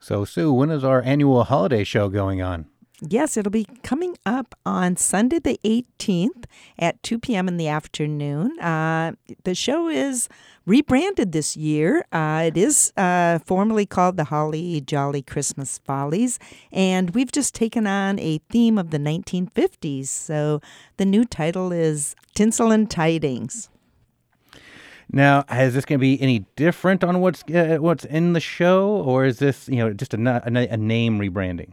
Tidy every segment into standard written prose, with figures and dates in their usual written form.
So, Sue, when is our annual holiday show going on? Yes, it'll be coming up on Sunday the 18th at 2 p.m. in the afternoon. The show is rebranded this year. It is formerly called the Holly Jolly Christmas Follies, and we've just taken on a theme of the 1950s. So the new title is Tinsel and Tidings. Now, is this going to be any different on what's in the show, or is this just a name rebranding?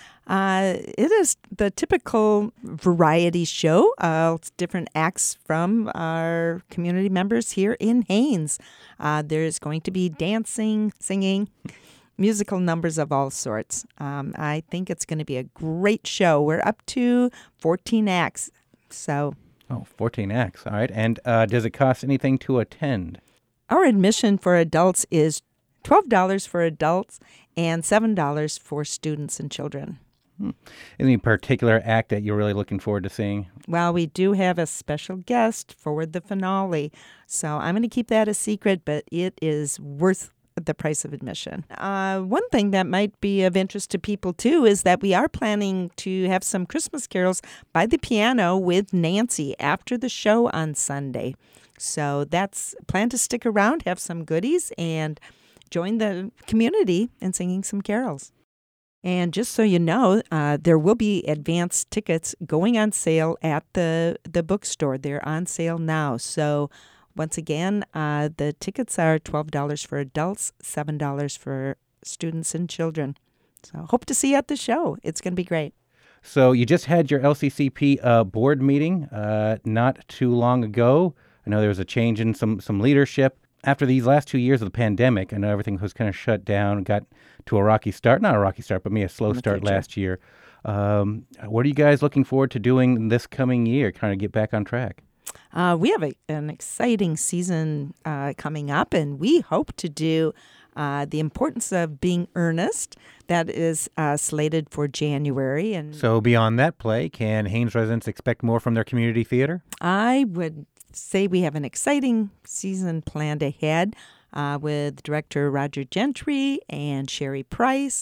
It is the typical variety show. It's different acts from our community members here in Haines. There's going to be dancing, singing, musical numbers of all sorts. I think it's going to be a great show. We're up to 14 acts. So. Oh, 14 acts. All right. And does it cost anything to attend? Our admission for adults is $12 for adults and $7 for students and children. Any particular act that you're really looking forward to seeing? Well, we do have a special guest for the finale, so I'm going to keep that a secret, but it is worth the price of admission. One thing that might be of interest to people, too, is that we are planning to have some Christmas carols by the piano with Nancy after the show on Sunday. So plan to stick around, have some goodies, and join the community in singing some carols. And just so you know, there will be advance tickets going on sale at the bookstore. They're on sale now. So once again, the tickets are $12 for adults, $7 for students and children. So hope to see you at the show. It's going to be great. So you just had your LCCP board meeting not too long ago. I know there was a change in some leadership. After these last 2 years of the pandemic, I know everything was kind of shut down, got to a rocky start. Not a rocky start, but maybe a slow start last year. What are you guys looking forward to doing this coming year, kind of get back on track? We have an exciting season coming up, and we hope to do The Importance of Being Earnest. That is slated for January. And so beyond that play, can Haines residents expect more from their community theater? I would say we have an exciting season planned ahead with director Roger Gentry and Sherry Price,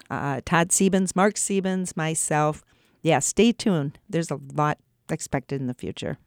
Todd Siebens, Mark Siebens, myself. Yeah, stay tuned. There's a lot expected in the future.